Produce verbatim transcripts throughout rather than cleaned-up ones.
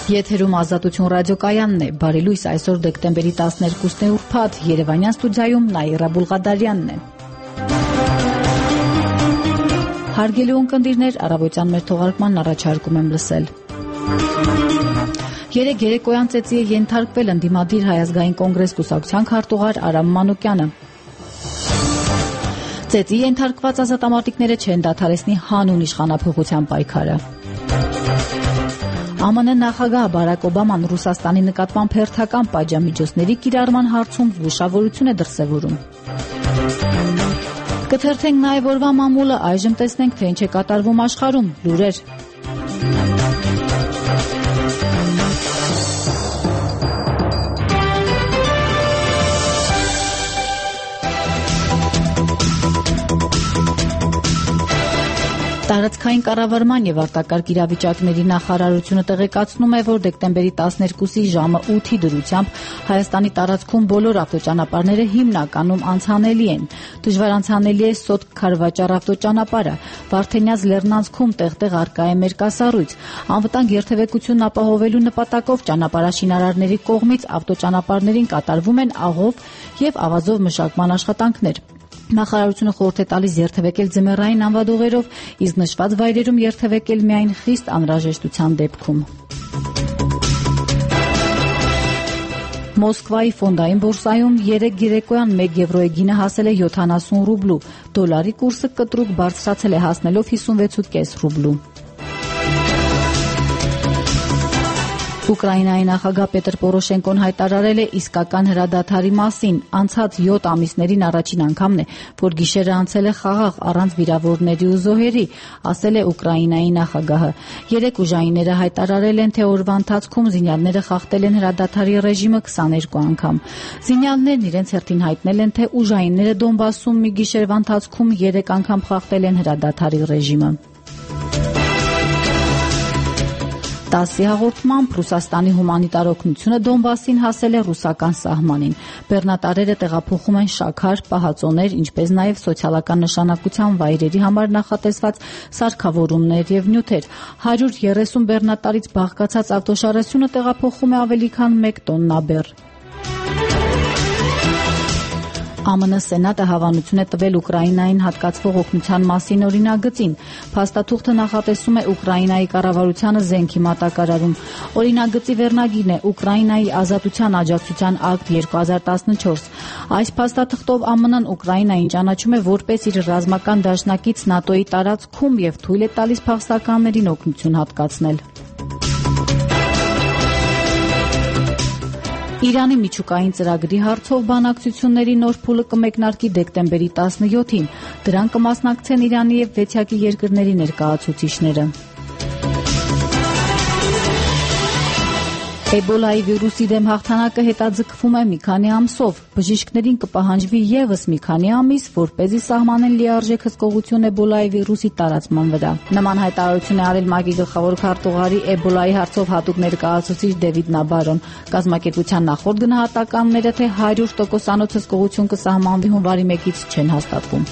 Եթերում Ազատություն ռադիոկայանն է, բարի լույս, այսօր դեկտեմբերի տասներկուսն է ուրբաթ, Երևանյան ստուդիայում Նաիրա Բուլղադարյանն է։ Հարգելի ունկնդիրներ, առավոտյան մեր թողարկման առաջարկում եմ լսել։ Երեկ երեկոյան ծեծի է ենթարկվել ընդդիմադիր Հայազգային կոնգրես կուսակցության քարտուղար Արամ Մանուկյանը։ Ծեծի ենթարկված ազատամարտիկները չեն դադարեցնի հանուն իշխանափոխության պայքարը։ ԱՄՆ նախագահ Բարակ Օբաման Ռուսաստանի նկատմամբ հերթական պատժամիջոցների կիրառման հարցում զգուշավորություն է դրսևորում։ Կթերթենք նաև օրվա մամուլը, այժմ տեսնենք, թե ինչ է կատարվում աշխարհում, լուրեր։ Տարածքային կառավարման եւ արտակարգ իրավիճակների նախարարությունը տեղեկացնում է, որ դեկտեմբերի տասներկուսի ժամը ութի դրությամբ Հայաստանի տարածքում բոլոր ավտոճանապարհները հիմնականում անցանելի են։ Դժվար անցանելի է Սոտք-Քարվաճառ ավտոճանապարհը, Վարդենյաց Լեռնանցքում տեղտեղ առկա է մերկասառույց։ Անվտանգ երթևեկությունն ապահովելու նպատակով ճանապարհաշինարարների կողմից ավտոճանապարհներին կատարվում են աղով եւ ավազով մշակման աշխատանքներ։ Նախարարությունը խորհուրդ է տալիս երթևեկել ձմեռային անվադողերով, իսկ նշված վայրերում երթևեկել միայն խիստ անհրաժեշտության դեպքում։ Մոսկվայի ֆոնդային բորսայում երեկ երեկոյան մեկ եվրոյի գինը հասել է յոթանասուն ռուբլու, դոլարի կուրսը կտրուկ բարձրացել է հասնելով հիսունվեց կես ռուբլու։ Ուկրաինայի նախագահ Պետր Պորոշենկոն հայտարարել է իսկական հրադադարի մասին։ Անցած յոթ ամիսներին առաջին անգամն է, որ գիշերը անցել է խաղաղ առանց վիրավորների ու զոհերի, ասել է Ուկրաինայի նախագահը։ Երեք ուժայինները հայտարարել են, թե օրվա ընթացքում զինյալները խախտել են հրադադարի ռեժիմը քսաներկու անգամ։ Զինյալներն իրենց հերթին հայտնել են, թե ուժայինները Դոնբասում մի գիշերվա ընթացքում երեք անգամ խախտել են հրադադարի ռեժիմը։ Տասի հաղորդմամբ Ռուսաստանի հումանիտար օգնությունը Դոնբասին հասել է ռուսական սահմանին։ Բեռնատարերը տեղափոխում են շաքար, պահածոներ, ինչպես նաև սոցիալական նշանակության վայրերի համար նախատեսված սարքավորումներ եւ նյութեր։ հարյուր երեսուն բեռնատարից բաղկացած ավտոշարասյունը տեղափոխում է ավելի քան մեկ տոննա բեռ։ ԱՄՆ Սենատը հավանություն է տվել Ուկրաինային հատկացվող օգնության մասին օրինագծին։ Փաստաթուղթը նախատեսում է Ուկրաինայի կառավարությանը զենքի մատակարարում։ Օրինագծի վերնագիրն է Ուկրաինայի ազատության աջակցության ակտ երկու հազար տասնչորս։ Այս փաստաթղթով ԱՄՆ-ն Ուկրաինային ճանաչում է որպես իր ռազմական դաշնակից ՆԱՏՕ-ի տարածքում եւ թույլ է տալիս փախստականներին օգնություն հատկացնել։ Իրանի միջուկային ծրագրի հարցով բանակցությունների նոր փուլը կմեկնարկի դեկտեմբերի տասնյոթին։ Դրան կմասնակցեն Իրանի եւ վեցյակի երկրների ներկայացուցիչները։ Էբոլայի վիրուսի դեմ հաղթանակը հետաձգվում է մի քանի ամսով։ Բժիշկներին կպահանջվի եւս մի քանի ամիս, որպեսզի սահմանեն լիարժեք հսկողություն Էբոլայի վիրուսի տարածման վրա։ Նման հայտարարություն է արել ՄԱԿ-ի գլխավոր քարտուղարի Էբոլայի հարցով հատուկ ներկայացուցիչ Դեվիդ Նաբարոն։ Կազմակերպության նախորդ գնահատականները, թե հարյուր տոկոսանոց հսկողություն կսահմանվի հունվարի մեկից, չեն հաստատվում։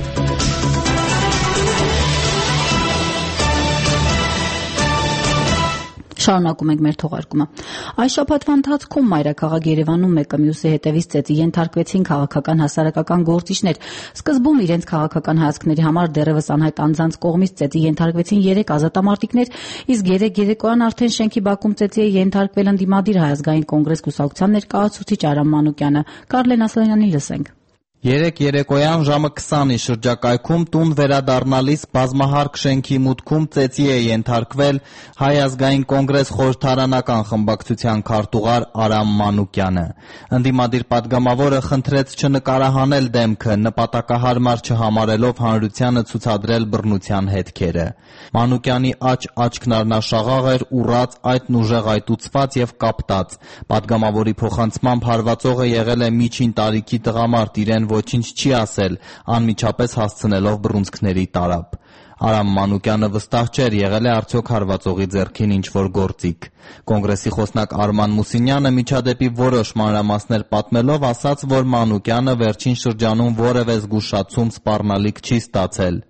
Շարունակում ենք մեր թողարկումը։ Այս շաբաթվա ընթացքում մայրաքաղաք Երևանում մեկը մյուսի հետևից ծեծի ենթարկվեցին քաղաքական հասարակական գործիչներ։ Սկզբում իրենց քաղաքական հայացքների համար դեռևս անհայտ անձանց կողմից ծեծի ենթարկվեցին երեք ազատամարտիկներ, իսկ երեք երեկոյան արդեն շենքի բակում ծեծի է ենթարկվել ընդդիմադիր Հայազգային կոնգրես կուսակցության ներկայացուցիչ Արամ Մանուկյանը։ Կարլեն Ասլանյանին լսենք։ Երեկ երեկոյան ժամը քսանի շրջակայքում տուն վերադառնալիս բազմահարկ շենքի մուտքում ծեծի է ենթարկվել Հայ ազգային կոնգրես խորհրդարանական խմբակցության քարտուղար Արամ Մանուկյանը։ Ընդդիմադիր падգամավորը խնդրեց չնկարահանել դեմքը, նպատակահարմար չհամարելով հանրությանը ցուցադրել բռնության հետքերը։ Մանուկյանի աջ աչքն առնաշաղաղ էր, ուռած, այդն ուժեղ այտուցված եւ կապտած։ Падգամավորի փոխանցմամբ հարվածողը եղել է միջին տարիքի տղամարդ, իրեն ոչինչ չի ասել, անմիջապես հասցնելով բռունցքների տարափ։ Արամ Մանուկյանը վստահ չէր, եղել է արդյոք հարվածողի ձեռքին ինչ-որ գործիք։ Կոնգրեսի խոսնակ Արման Մուսինյանը միջադեպի որոշ մանրամասներ պատմելով ասաց, որ Մանուկյանը վերջին շրջանում որևէ զգուշացում սպառնալիք չի ստացել։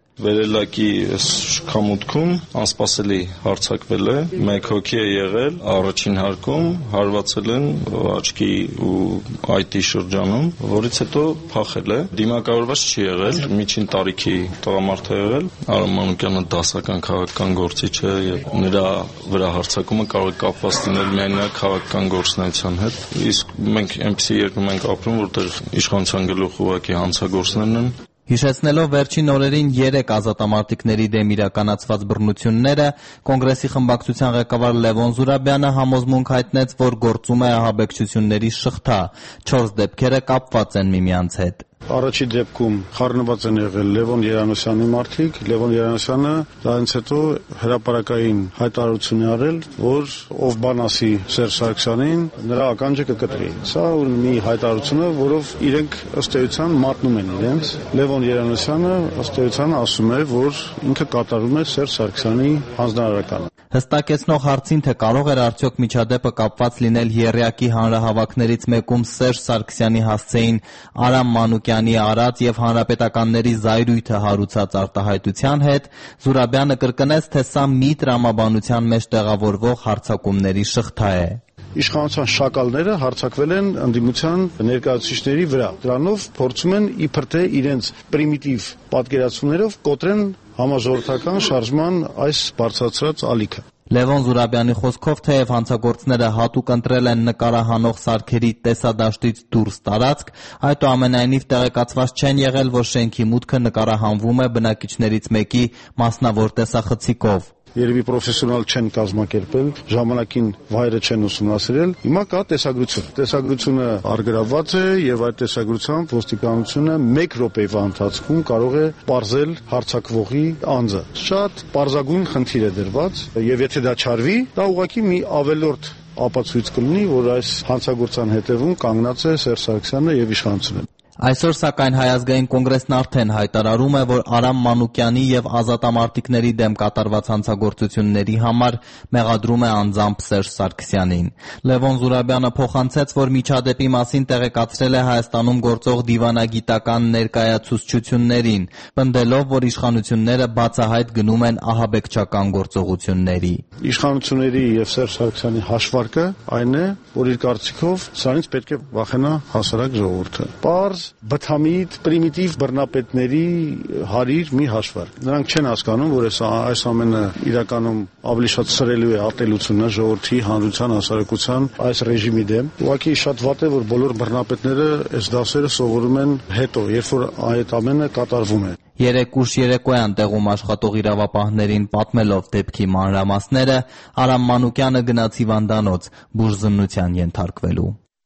Վերելակի շքամուտքում անսպասելի հարձակվել է, մեկ հոգի է եղել, առաջին հարկում հարվածել են աչքի ու այտի շրջանում, որից հետո փախել է, դիմակայորված չի եղել, միջին տարիքի տղամարդ է եղել, Արամ Մանուկյանը դասական քաղաքական գործիչ է եւ նրա վրա հարձակումը կարող է կապված լինել միայն նրա քաղաքական գործունեության հետ, իսկ մենք այնպիսի երկրում ենք ապրում, որտեղ իշխանության գլուխ ուղղակի հանցագործներն են։ Հիշեցնելով վերջին օրերին երեք ազատամարտիկների դեմ իրականացված բռնությունները, Կոնգրեսի խմբակցության ղեկավար Լևոն Զուրաբյանը համոզմունք հայտնեց, որ գործում է ահաբեկչությունների շղթա, չորս դեպքերը կապված են միմյանց հետ։ Առաջի դեպքում խառնված են եղել Լևոն Երանոսյանի մարդիկ, Լևոն Երանոսյանը դրանից հետո հրապարակային հայտարարություն է արել, որ ով բան ասի Սերժ Սարգսյանին, նրա ականջը կկտրի։ Սա մի հայտարարություն է, որով իրենք ըստ էության մատնում են իրենց։ Լևոն Երանոսյանը ըստ էության ասում է, որ ինքը կատարում է Սերժ Սարգսյանի հանձնարարականը։ Հստակեցնող հարցին, թե կարող էր արդյոք միջադեպը կապված լինել եռյակի հանրահավաքներից մեկում Սերժ Սարգսյանի հասցեին Արամ Մանուկյանի արած եւ հանրապետականների զայրույթը հարուցած արտահայտության հետ, Զուրաբյանը կրկնեց, թե սա մի տրամաբանության մեջ տեղավորվող հարձակումների շղթա է։ Իշխանության շակալները հարձակվել են ընդդիմության ներկայացուցիչների վրա։ Դրանով փորձում են իբր թե իրենց պրիմիտիվ պատկերացումներով կոտրեն համաժողովրդական շարժման այս բարձրացրած ալիքը։ Լևոն Զուրաբյանի խոսքով, թեև հանցագործները հատուկ ընտրել են նկարահանող սարքերի տեսադաշտից դուրս տարածք, այդուամենայնիվ տեղեկացված չեն եղել, որ շենքի մուտքը նկարահանվում է բնակիչներից մեկի մասնավոր տեսախցիկով։ Երևի պրոֆեսիոնալ չեն կազմակերպել, ժամանակին վայրը չեն ուսումնասիրել։ Հիմա կա տեսագրություն։ Տեսագրությունը արգրավված է եւ այդ տեսագրությամբ ոստիկանությունը մեկ րոպեվա ընթացքում կարող է պարզել հարձակվողի անձը։ Շատ պարզագույն խնդիր է դրված եւ եթե դա չարվի, դա ուղղակի մի ավելորդ ապացույց կլինի, որ այս հանցագործության հետևում կանգնած է Սերժ Սարգսյանը եւ իշխանությունը։ Այսօր սակայն Հայ ազգային կոնգրեսն արդեն հայտարարում է, որ Արամ Մանուկյանի եւ ազատամարտիկների դեմ կատարված հանցագործությունների համար մեղադրում է անձամբ Սերժ Սարգսյանին։ Լևոն Զուրաբյանը փոխանցեց, որ միջադեպի մասին տեղեկացրել է Հայաստանում գործող դիվանագիտական ներկայացուցչություններին, պնդելով, որ իշխանությունները բացահայտ գնում են ահաբեկչական գործողությունների։ Իշխանությունների եւ Սերժ Սարգսյանի հաշվարկը այն է, որ իր կարծիքով սրանից պետք է վախենա հասարակ ժողովուրդը։ Պարզ բթամիտ, պրիմիտիվ բռնապետների հարիր մի հաշվարկ։ Նրանք չեն հասկանում, որ այս ամենը իրականում ավելի շատ սրելու է ատելությունը ժողովրդի, հանրության, հասարակության այս ռեժիմի դեմ։ Ուղղակի շատ վատ է, որ բոլոր բռնապետները այս դասերը սովորում են հետո, երբ որ այդ ամենը կատարվում է։ Երեք ուշ երեկոյան տեղում աշխատող իրավապահներին պատմելով դեպքի մանրամասները, Արամ Մանուկյանը գնաց հիվանդանոց բուժզննության ենթարկվելու։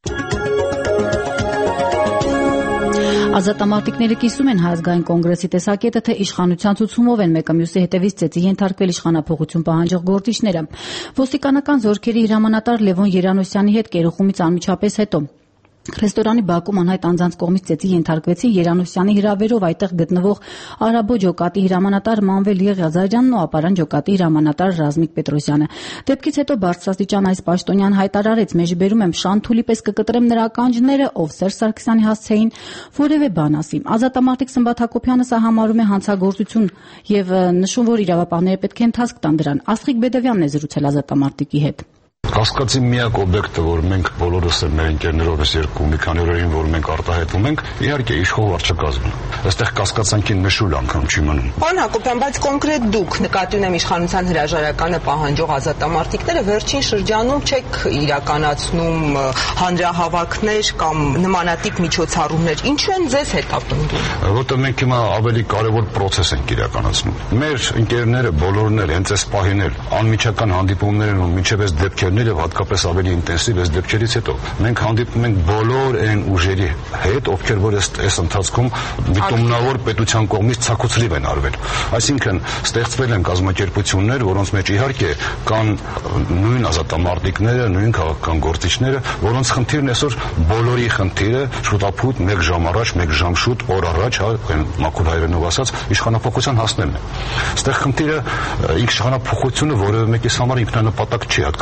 Ազատամարտիկները կիսում են Հայ ազգային կոնգրեսի տեսակետը, թե իշխանության ցուցումով են մեկը մյուսի հետևից ծեծի ենթարկվել իշխանափոխություն պահանջող գործիչները։ Ոստիկանական զորքերի հրամանատար Լևոն Երանոսյանի հետ կերոխումից անմիջապես հետո Ռեստորանի բակում անհայտ անձանց կողմից ծեծի ենթարկվեցին Երանոսյանի հրավերով այդտեղ գտնվող Արաբո ջոկատի հրամանատար Մանվել Եղիազարյանն ու Ապարան ջոկատի հրամանատար Ռազմիկ Պետրոսյանը։ Դեպքից հետո բարձրաստիճան այս պաշտոնյան հայտարարեց. «Մեջբերում եմ Շանթուլի պես կկտրեմ նրա ականջները, ով Սերժ Սարգսյանի հասցեին որևէ բան ասի»։ Ազատամարտիկ Սմբատ Հակոբյանը սա համարում է հանցագործություն եւ նշում, որ իրավապահները պետք է ընթացք տան դրան։ Աստղիկ Բեդովյանն է զրուցել ազատամարտիկի հետ։ Կասկածի միակ օբյեկտը, որ մենք բոլորս էլ մեր ընկերներով երկու մի քանի օրերին, որ մենք արտահայտվում ենք, իհարկե իշխող վարչակազմն է։ Այստեղ կասկածանքին մշուլ անգամ չի մնում։ Պարոն Հակոբյան, բայց կոնկրետ դուք նկատի ունեմ իշխանության հրաժարականը պահանջող ազատամարտիկները վերջին շրջանում չեք իրականացնում հանրահավաքներ կամ նմանատիպ միջոցառումներ։ Ինչու են ձեզ հետապնդում։ Որտեղ մենք հիմա ավելի կարևոր process ենք իրականացնում։ Մեր ընկերները բոլորն էլ հենց այս պահին էլ անմիջական հանդիպումներ են ու մինչև այս դեպքերն եւ հատկապես ավելի ինտենսիվ այս դեպքերից հետո մենք հանդիպում ենք բոլոր այն ուժերի հետ, ովքեր որ այս ընթացքում դիտումնավոր պետության կողմից ցակուցլիվ են արվել։ Այսինքն ստեղծվել են կազմակերպություններ, որոնց մեջ իհարկե կան նույն ազատամարտիկները, նույն քաղաքական գործիչները, որոնց խնդիրն այսօր բոլորի խնդիրը շուտապույտ մեկ ժամ առաջ, մեկ ժամ շուտ օր առաջ, հա, մաքուր հայերենով ասած, իշխանապողության հասնելն է։ Այստեղ խնդիրը իշխանապողությունը որևէ մեկիս համար ինքնանպատակ չի, հատկապես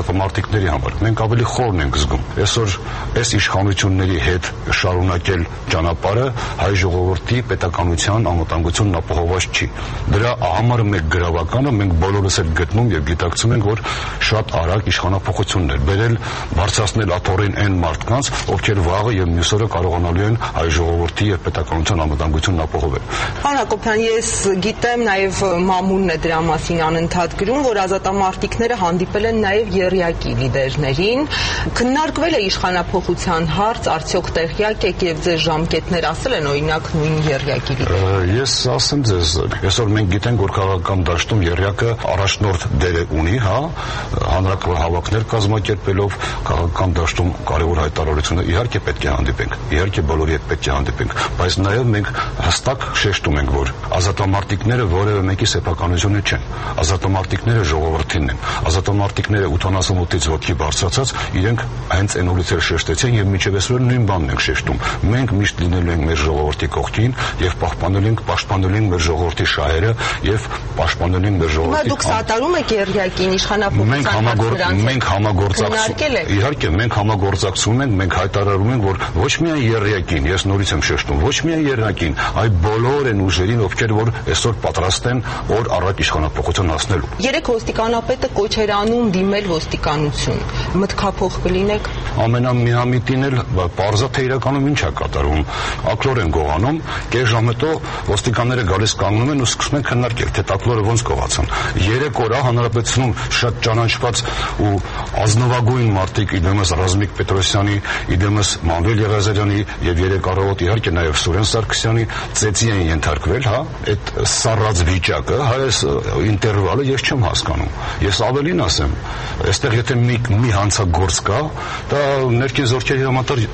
ազատամարտիկների համար։ Մենք ավելի խորն ենք զգում։ Այսօր այս իշխանությունների հետ շարունակել ճանապարհը հայ ժողովրդի պետականության անվտանգությունն ապահովված չի։ Դրա համար մեկ գրավականը մենք բոլորս էլ գտնում եւ գիտակցում ենք, որ շատ արագ իշխանապողություններ բերել, բարձրացնել աթոռին այն մարդկանց, ովքեր վաղը եւ մյուս օրը կարողանալու են հայ ժողովրդի եւ պետականության անվտանգությունն ապահովել։ Պարոն Հակոբյան, ես գիտեմ, նաեւ մամուլն է դրա մասին անընդհատ գրում, որ ազատամարտիկները հանդիպել են նաեւ եռյակի լիդերներին, քննարկվել է իշխանապողության հարց, արդյոք տեղյակ եք եւ ձեր ժամկետներ ասել են օրինակ նույն եռյակի լիդերին։ Ես ասեմ ձեզ, այսօր մենք գիտենք, որ քաղաքական դաշտում եռյակը առաջնորդ դեր ունի, հա, հանրակրթ հավաքներ կազմակերպելով քաղաքական դաշտում կարևոր հայտարարություններ իհարկե պետք է հանդիպենք, իհարկե բոլորի հետ պետք է հանդիպենք, բայց նաեւ մենք հստակ շեշտում ենք, որ ազատամարտիկները որևէ մեկի սեփականությունը չեն, ազատամարտիկները ժողովրդինն են, ազատամարտիկները ութանասունութից ոգի բարձրացած իրենք հենց այն օրից էլ շեշտեցին եւ մինչեւ այսօր նույն բանն ենք շեշտում։ Մենք միշտ լինելու ենք մեր ժողովրդի կողքին եւ պաշտպանելու ենք, պաշտպանելու ենք մեր ժողովրդի շահերը եւ պաշտպանելու ենք մեր ժողովրդի։ Դուք սատարում եք եռյակին իշխանապողության մենք համագործակցում ենք, իհարկե մենք համագործակցում ենք, մենք հայտարարում ենք, որ ոչ միայն եռյակին, ես նորից եմ շեշտում, ոչ միայն եռյակին, այլ բոլոր են ուժերին, ովքեր որ այսօր պատրաստ են օր առաջ իշխանապողություն հասնելու։ Երեք ոստիկանապետը կոչ էր անում դիմել ոստիկանություն։ Մտքափոխ կլինեք։ Ամենամիամիտին էլ պարզա թե իրականում ինչ է կատարում։ Ակլոր են գողանում, կես ժամ հետո ոստիկանները գալիս կանգնում են ու սկսում են քննարկել, թե տակլորը ոնց գողացան։ Երեք օր հանրապետությունում շատ ճանաչված ու ազնվագույն մարդիկ, իդեմս Ռազմիկ Պետրոսյանի, իդեմս Մանվել Եղազարյանի եւ երեք առավոտ իհարկե նաեւ Սուրեն Սարգսյանի ծեծի են ենթարկվել, հա, այդ սառած վիճակը, հա, այս ինտերվալը ես չեմ հասկանում։ Ես ավելին ասեմ, այստեղ եթե մի մի հանցագործ կա, դա ներքին զորքերի հրամանատար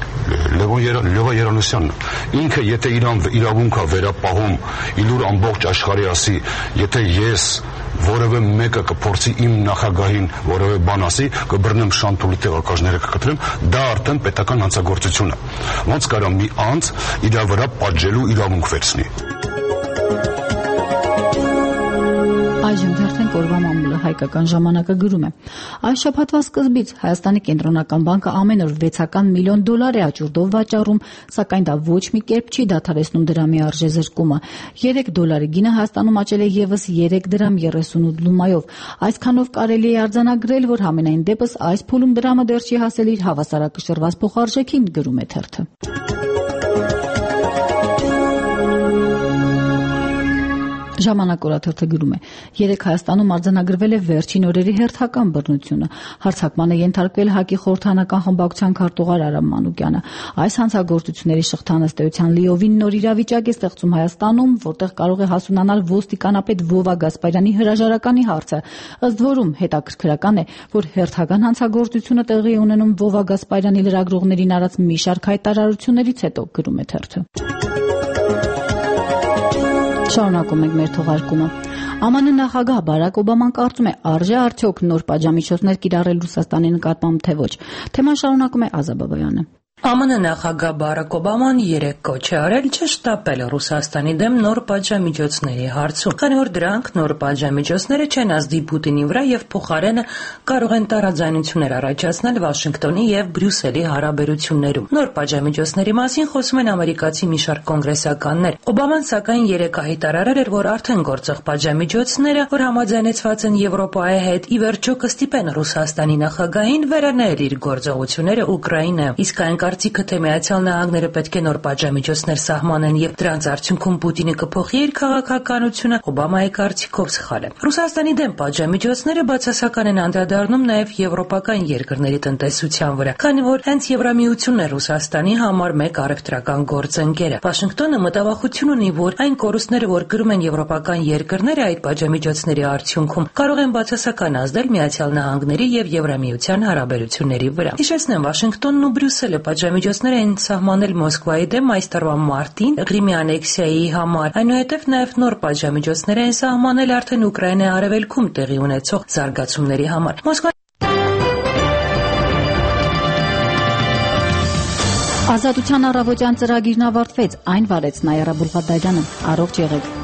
Լևոն Լևա Երանոսյանն է։ Ինքը եթե իրան իրավունքա վերապահում, իլուր ամբողջ աշխարհի ասի, եթե ես որևէ մեկը կփորձի իմ նախագահին որևէ բան ասի, կբռնեմ շանթուլի տեղակալները կկտրեմ, դա արդեն պետական հանցագործություն է։ Ոնց կարա մի անձ իր վրա պատժելու իրավունք վերցնի։ Այժմ թերթենք օրվա մամուլը հայկական ժամանակը գրում է. Այս շաբաթվա սկզբից Հայաստանի կենտրոնական բանկը ամեն օր վեցական միլիոն դոլար է աճուրդով վաճառում, սակայն դա ոչ մի կերպ չի դադարեցնում դրամի արժեզրկումը։ երեք դոլարի գինը Հայաստանում աճել է եւս երեք դրամ երեսունութ լումայով։ Այսքանով կարելի է արձանագրել, որ համենայն դեպս այս փուլում դրամը դեռ չի հասել իր հավասարակշռված փոխարժեքին, գրում է թերթը։ Ժամանակ օրաթերթը գրում է. Երեք Հայաստանում արձանագրվել է վերջին օրերի հերթական բռնությունը։ Հարձակման է ենթարկվել ՀԱԿ-ի խորհրդանական խմբակցության քարտուղար Արամ Մանուկյանը։ Այս հանցագործությունների շղթան ըստ էության լիովին նոր իրավիճակ է ստեղծում Հայաստանում, որտեղ կարող է հասունանալ ոստիկանապետ Վովա Գասպարյանի հրաժարականի հարցը։ Ըստ որում հետաքրքրական է, որ հերթական հանցագործությունը տեղի է ունենում Վովա Գասպարյանի լրագրողներին արած մի շարք հայտարարություններից հետո, գրում է թերթը։ Շարունակում ենք մեր թողարկումը։ ԱՄՆ նախագահ Բարակ Օբաման կարծում է, արժե արդյոք նոր պատժամիջոցներ կիրառել Ռուսաստանի նկատմամբ, թե ոչ։ Թեման շարունակում է Ազա Բաբայանը։ ԱՄՆ նախագահ Բարակ Օբաման երեկ կոչ է արել չշտապել Ռուսաստանի դեմ նոր պատժամիջոցների հարցում, քանի որ դրանք նոր պատժամիջոցները չեն ազդի Պուտինի վրա եւ փոխարենը կարող են տարաձայնություններ առաջացնել Վաշինգտոնի եւ Բրյուսելի հարաբերություններում։ Նոր պատժամիջոցների մասին խոսում են ամերիկացի մի շարք կոնգրեսականներ։ Օբաման սակայն երեկ հայտարարել էր, որ արդեն գործող պատժամիջոցները, որ համաձայնեցված են Եվրոպայի հետ, ի վերջո կստիպեն Ռուսաստանի նախագահին վերանել իր գործողությունները Ուկրաինայում։ Իսկ այն կարծիքը, թե Միացյալ Նահանգները պետք է նոր պատժամիջոցներ սահմանեն եւ դրանց արդյունքում Պուտինը կփոխի իր քաղաքականությունը, Օբամայի կարծիքով սխալ է։ Ռուսաստանի դեմ պատժամիջոցները բացասական են անդրադառնում նաեւ եվրոպական երկրների տնտեսության վրա, քանի որ հենց Եվրամիությունն է Ռուսաստանի համար մեկ առևտրական գործընկերը։ Վաշինգտոնը մտավախություն ունի, որ այն կորուստները, որ կրում են եվրոպական երկրները այդ պատժամիջոցների արդյունքում, կարող են բացասական ազդել Միացյալ Նահանգների եւ Եվրամիության հարաբերությունների վրա։ Հիշեցնեմ, Վաշինգտոնն ու Բրյուսելը պատժամիջոցներ են սահմանել Մոսկվայի դեմ այս տարվա մարտին Ղրիմի անեքսիայի համար։ Այնուհետև նաև նոր պատժամիջոցներ են սահմանել արդեն Ուկրաինայի արևելքում տեղի ունեցող զարգացումների համար։ Մոսկվա Ազատության առավոտյան ծրագիրն ավարտվեց, այն վարեց Նայիրա Բուլղադարյանը։ Առողջ եղեք։